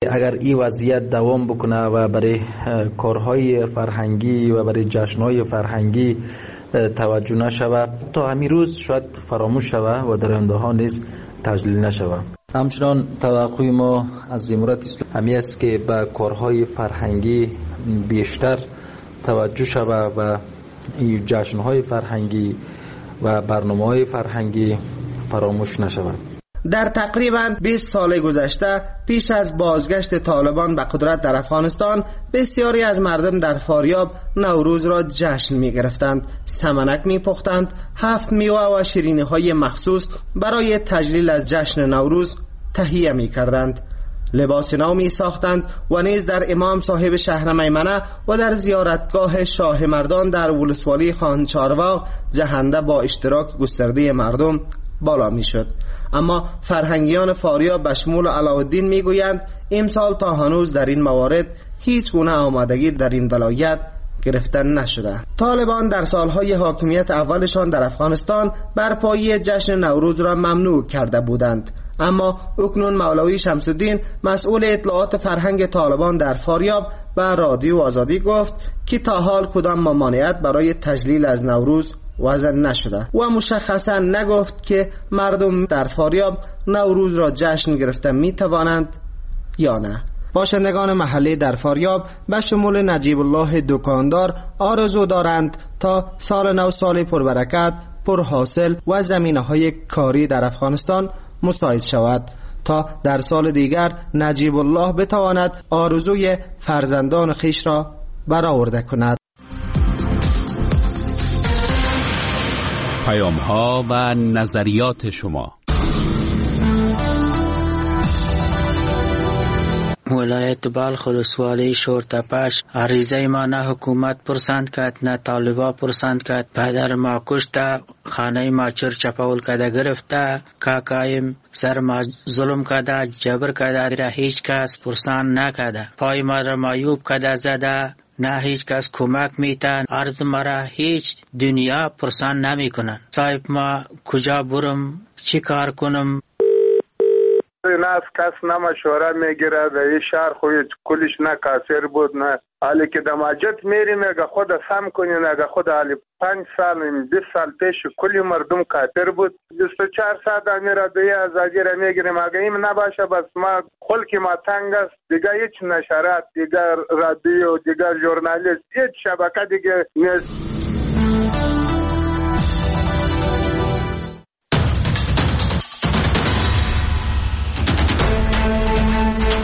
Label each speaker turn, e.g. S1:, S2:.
S1: اگر این وضعیت دوام بکنه و برای کارهای فرهنگی و برای جشنهای فرهنگی توجه نشود تا همین روز شاید فراموش شود و در آینده ها نیز تجلیل نشود. همچنان توقع ما از جمهوریت اسلامی همی است که به کارهای فرهنگی بیشتر توجه شود و این جشنهای فرهنگی و برنامه‌های فرهنگی فراموش نشود.
S2: در تقریباً 20 سال گذشته پیش از بازگشت طالبان به قدرت در افغانستان بسیاری از مردم در فاریاب نوروز را جشن می گرفتند، سمنک می پختند، 7 میوه و شیرینی‌های مخصوص برای تجلیل از جشن نوروز تهیه می کردند، لباس نو می ساختند و نیز در امام صاحب شهر میمنه و در زیارتگاه شاه مردان در ولسوالی خان چارواغ جهنده با اشتراک گسترده مردم بالا می شد. اما فرهنگیان فاریاب به شمول علاءالدین می گویند امسال تا هنوز در این موارد هیچ گونه آمادگی در این ولایت گرفته نشده. طالبان در سالهای حاکمیت اولشان در افغانستان برپایی جشن نوروز را ممنوع کرده بودند، اما اکنون مولوی شمس الدین مسئول اطلاعات فرهنگ طالبان در فاریاب به رادیو آزادی گفت که تا حال کدام ممانعت برای تجلیل از نوروز وضع نشده و مشخصا نگفت که مردم در فاریاب نوروز را جشن گرفته می توانند یا نه. باشندگان محلی در فاریاب به شمول نجیب الله دکاندار آرزو دارند تا سال نو سال پربرکت، پرحاصل و زمینه‌های کاری در افغانستان مساعد شود تا در سال دیگر نجیب الله بتواند آرزوی فرزندان خیش را برآورده کند.
S3: پیام‌ها و نظریات شما.
S4: ولایت بلخ ولسوالی شورتپش عریضه ما نه حکومت پرسند کرد نه طالبا پرسند کرد. پدر ما کشته، خانه ما چرچپول کرده گرفته، کاکایم سر ما ظلم کرده، جبر کرده، را هیچ کس پرسند نکرده. پای ما را معیوب کرده زده، نه هیچ کس کمک میتن. عرض مرا هیچ دنیا پرسان نمی کنن. صاحب ما کجا برم، چی کار کنم؟
S5: نه از کس نه مشوره میگیره. در این شهر خوی کلش نه کاسر بود نه حالی که دماجت میریم اگه خود سم کنین اگه خود حالی 5 سال 20 سال پیش کلی مردم کافر بود. 24 ساعت میره دوی ازادی را میگیریم. اگه این نباشه بس ما خلق ما تنگ است دیگه. هیچ نشرات دیگه، رادیو دیگه، ژورنالیست، هیچ شبکه دیگه نیست.